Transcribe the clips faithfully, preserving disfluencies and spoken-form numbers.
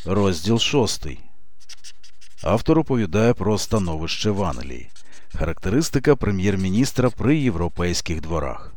Розділ шостий. Автор оповідає про становище в Англії. Характеристика прем'єр-міністра при європейських дворах.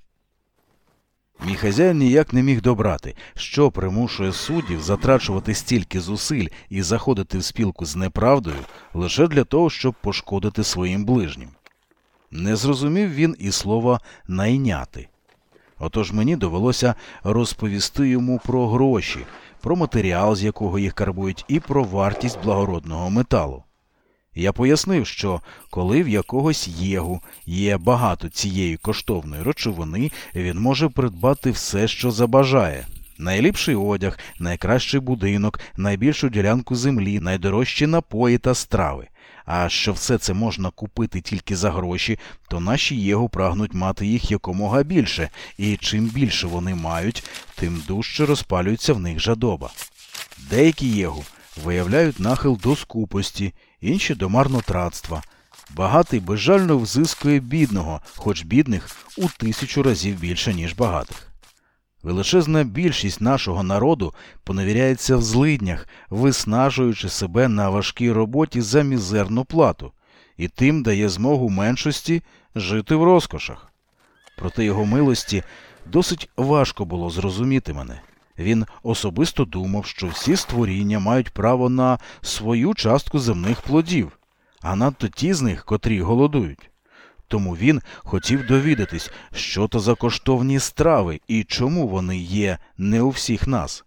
Мій хазяїн ніяк не міг добрати, що примушує суддів затрачувати стільки зусиль і заходити в спілку з неправдою лише для того, щоб пошкодити своїм ближнім. Не зрозумів він і слова «найняти». Отож мені довелося розповісти йому про гроші, про матеріал, з якого їх карбують, і про вартість благородного металу. Я пояснив, що коли в якогось єгу є багато цієї коштовної речовини, він може придбати все, що забажає. Найліпший одяг, найкращий будинок, найбільшу ділянку землі, найдорожчі напої та страви. А що все це можна купити тільки за гроші, то наші єгу прагнуть мати їх якомога більше, і чим більше вони мають, тим дужче розпалюється в них жадоба. Деякі єгу виявляють нахил до скупості, інші до марнотратства. Багатий безжально взискує бідного, хоч бідних у тисячу разів більше, ніж багатих. Величезна більшість нашого народу поневіряється в злиднях, виснажуючи себе на важкій роботі за мізерну плату, і тим дає змогу меншості жити в розкошах. Проти його милості досить важко було зрозуміти мене. Він особисто думав, що всі створіння мають право на свою частку земних плодів, а надто ті з них, котрі голодують. Тому він хотів довідатись, що то за коштовні страви і чому вони є не у всіх нас.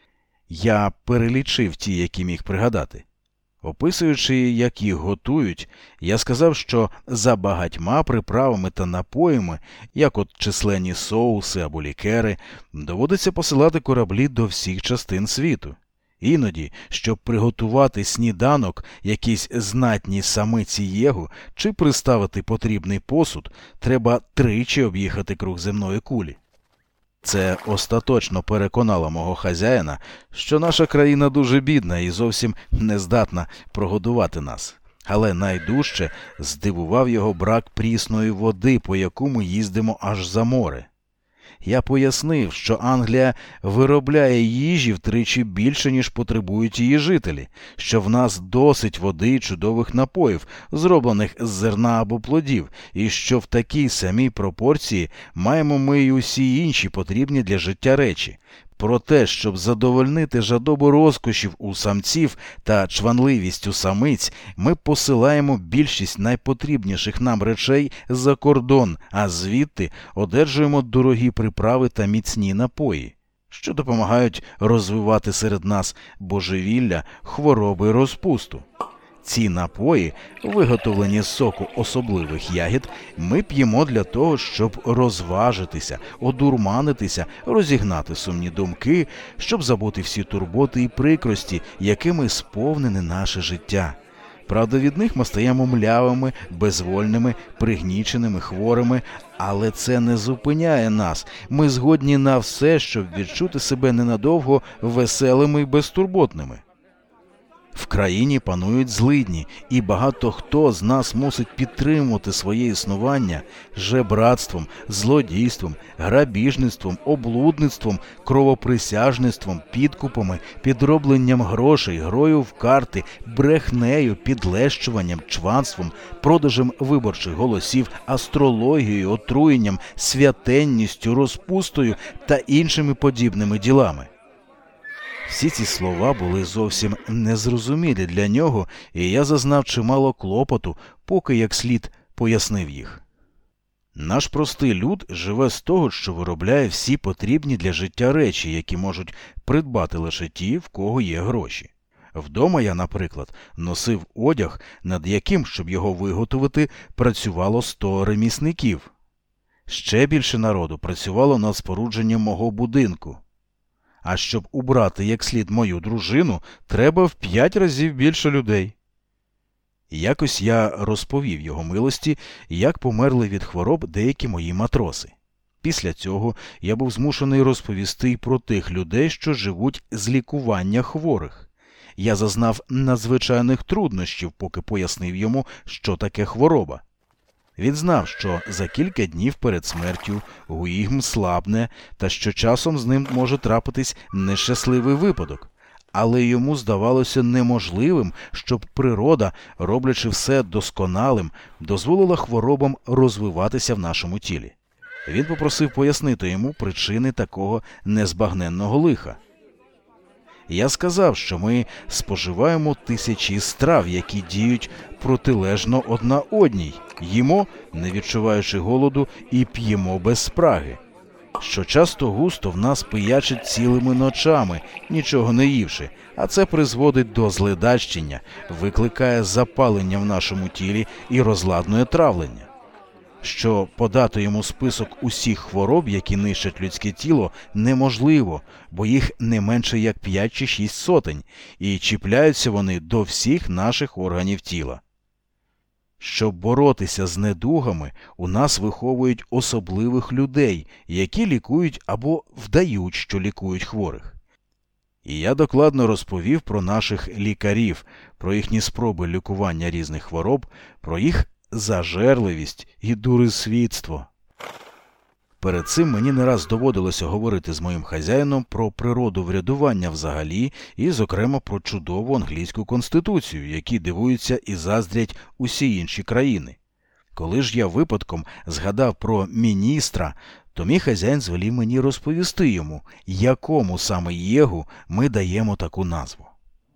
Я перелічив ті, які міг пригадати. Описуючи, як їх готують, я сказав, що за багатьма приправами та напоями, як от численні соуси або лікери, доводиться посилати кораблі до всіх частин світу. Іноді, щоб приготувати сніданок якійсь знатній самиці єгу чи приставити потрібний посуд, треба тричі об'їхати круг земної кулі. Це остаточно переконало мого хазяїна, що наша країна дуже бідна і зовсім не здатна прогодувати нас. Але найдужче здивував його брак прісної води, по яку ми їздимо аж за море. Я пояснив, що Англія виробляє їжі втричі більше, ніж потребують її жителі, що в нас досить води і чудових напоїв, зроблених з зерна або плодів, і що в такій самій пропорції маємо ми й усі інші потрібні для життя речі. Про те, щоб задовольнити жадобу розкошів у самців та чванливість у самиць, ми посилаємо більшість найпотрібніших нам речей за кордон, а звідти одержуємо дорогі приправи та міцні напої, що допомагають розвивати серед нас божевілля, хвороби й розпусту. Ці напої, виготовлені з соку особливих ягід, ми п'ємо для того, щоб розважитися, одурманитися, розігнати сумні думки, щоб забути всі турботи і прикрості, якими сповнене наше життя. Правда, від них ми стаємо млявими, безвольними, пригніченими, хворими, але це не зупиняє нас. Ми згодні на все, щоб відчути себе ненадовго веселими і безтурботними. В країні панують злидні, і багато хто з нас мусить підтримувати своє існування жебратством, злодійством, грабіжництвом, облудництвом, кровоприсяжництвом, підкупами, підробленням грошей, грою в карти, брехнею, підлещуванням, чванством, продажем виборчих голосів, астрологією, отруєнням, святенністю, розпустою та іншими подібними ділами. Всі ці слова були зовсім незрозумілі для нього, і я зазнав чимало клопоту, поки як слід пояснив їх. Наш простий люд живе з того, що виробляє всі потрібні для життя речі, які можуть придбати лише ті, в кого є гроші. Вдома я, наприклад, носив одяг, над яким, щоб його виготовити, працювало сто ремісників. Ще більше народу працювало над спорудженням мого будинку. А щоб убрати як слід мою дружину, треба в п'ять разів більше людей. Якось я розповів його милості, як померли від хвороб деякі мої матроси. Після цього я був змушений розповісти й про тих людей, що живуть з лікування хворих. Я зазнав надзвичайних труднощів, поки пояснив йому, що таке хвороба. Він знав, що за кілька днів перед смертю Гуїгм слабне та що часом з ним може трапитись нещасливий випадок. Але йому здавалося неможливим, щоб природа, роблячи все досконалим, дозволила хворобам розвиватися в нашому тілі. Він попросив пояснити йому причини такого незбагненного лиха. Я сказав, що ми споживаємо тисячі страв, які діють протилежно одна одній, їмо, не відчуваючи голоду, і п'ємо без спраги, що часто густо в нас пиячить цілими ночами, нічого не ївши, а це призводить до зледачення, викликає запалення в нашому тілі і розладнує травлення. Що подати йому список усіх хвороб, які нищать людське тіло, неможливо, бо їх не менше як п'ять чи шість сотень, і чіпляються вони до всіх наших органів тіла. Щоб боротися з недугами, у нас виховують особливих людей, які лікують або вдають, що лікують хворих. І я докладно розповів про наших лікарів, про їхні спроби лікування різних хвороб, про їх зажерливість і дурисвітство. Перед цим мені не раз доводилося говорити з моїм хазяїном про природу врядування взагалі і, зокрема, про чудову англійську конституцію, які дивуються і заздрять усі інші країни. Коли ж я випадком згадав про міністра, то мій хазяїн звелів мені розповісти йому, якому саме єгу ми даємо таку назву.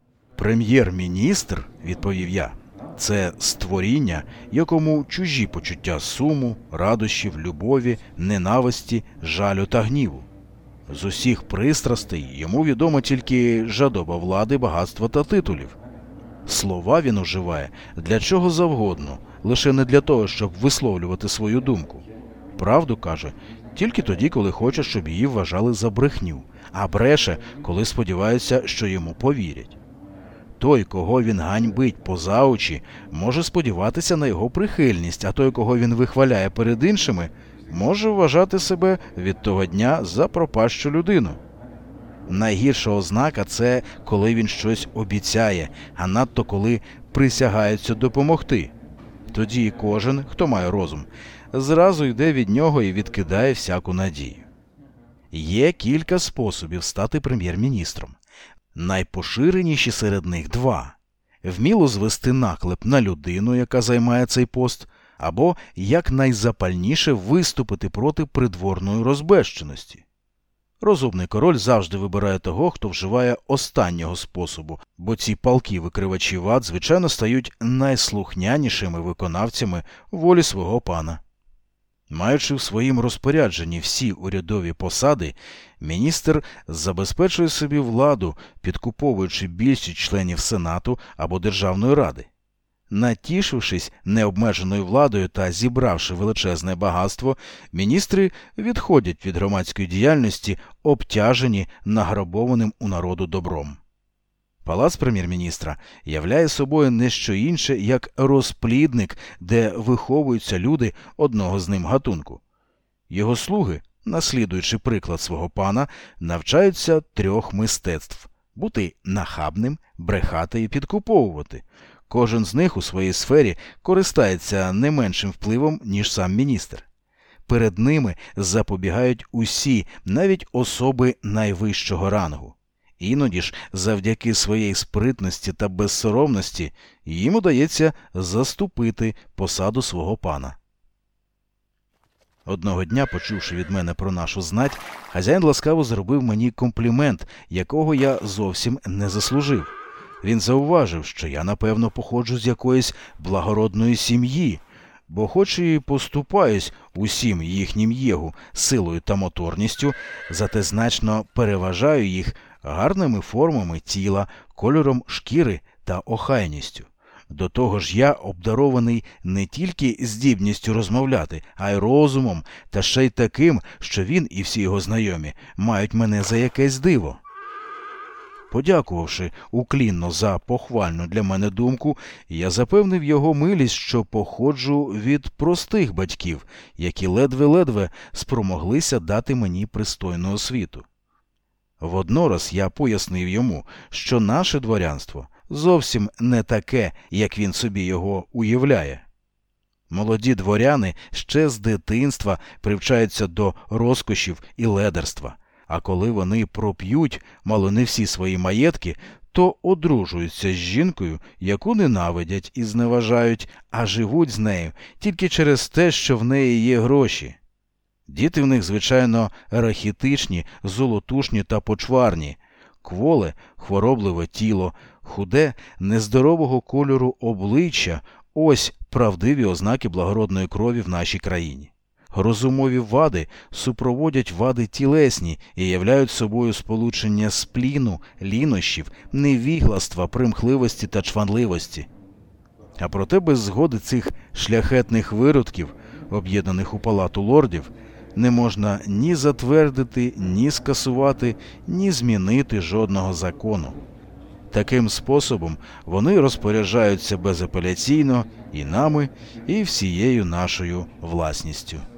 «Прем'єр-міністр», – відповів я, – це створіння, якому чужі почуття суму, радощів, любові, ненависті, жалю та гніву. З усіх пристрастей йому відома тільки жадоба влади, багатства та титулів. Слова він уживає для чого завгодно, лише не для того, щоб висловлювати свою думку. Правду каже тільки тоді, коли хоче, щоб її вважали за брехню, а бреше, коли сподівається, що йому повірять. Той, кого він ганьбить поза очі, може сподіватися на його прихильність, а той, кого він вихваляє перед іншими, може вважати себе від того дня за пропащу людину. Найгірша ознака – це коли він щось обіцяє, а надто коли присягається допомогти. Тоді кожен, хто має розум, зразу йде від нього і відкидає всяку надію. Є кілька способів стати прем'єр-міністром. Найпоширеніші серед них два – вміло звести наклеп на людину, яка займає цей пост, або якнайзапальніше виступити проти придворної розбещеності. Розумний король завжди вибирає того, хто вживає останнього способу, бо ці палкі викривачі вад, звичайно, стають найслухнянішими виконавцями волі свого пана. Маючи в своїм розпорядженні всі урядові посади, міністр забезпечує собі владу, підкуповуючи більшість членів Сенату або Державної ради. Натішившись необмеженою владою та зібравши величезне багатство, міністри відходять від громадської діяльності, обтяжені награбованим у народу добром. Палац прем'єр-міністра являє собою не що інше, як розплідник, де виховуються люди одного з ним гатунку. Його слуги, наслідуючи приклад свого пана, навчаються трьох мистецтв – бути нахабним, брехати і підкуповувати. Кожен з них у своїй сфері користається не меншим впливом, ніж сам міністр. Перед ними запобігають усі, навіть особи найвищого рангу. Іноді ж, завдяки своїй спритності та безсоромності, їм удається заступити посаду свого пана. Одного дня, почувши від мене про нашу знать, хазяїн ласкаво зробив мені комплімент, якого я зовсім не заслужив. Він зауважив, що я, напевно, походжу з якоїсь благородної сім'ї, бо хоч і поступаюсь усім їхнім єгу силою та моторністю, зате значно переважаю їх гарними формами тіла, кольором шкіри та охайністю. До того ж я обдарований не тільки здібністю розмовляти, а й розумом, та ще й таким, що він і всі його знайомі мають мене за якесь диво. Подякувавши уклінно за похвальну для мене думку, я запевнив його милість, що походжу від простих батьків, які ледве-ледве спромоглися дати мені пристойну освіту. Воднораз я пояснив йому, що наше дворянство зовсім не таке, як він собі його уявляє. Молоді дворяни ще з дитинства привчаються до розкошів і ледерства, А коли вони проп'ють мало не всі свої маєтки, то одружуються з жінкою, яку ненавидять і зневажають, а живуть з нею тільки через те, що в неї є гроші. Діти в них, звичайно, рахітичні, золотушні та почварні. Кволе, хворобливе тіло, худе, нездорового кольору обличчя – ось правдиві ознаки благородної крові в нашій країні. Розумові вади супроводять вади тілесні і являють собою сполучення спліну, лінощів, невігластва, примхливості та чванливості. А проте без згоди цих шляхетних виродків, об'єднаних у палату лордів, не можна ні затвердити, ні скасувати, ні змінити жодного закону. Таким способом вони розпоряджаються безапеляційно і нами, і всією нашою власністю.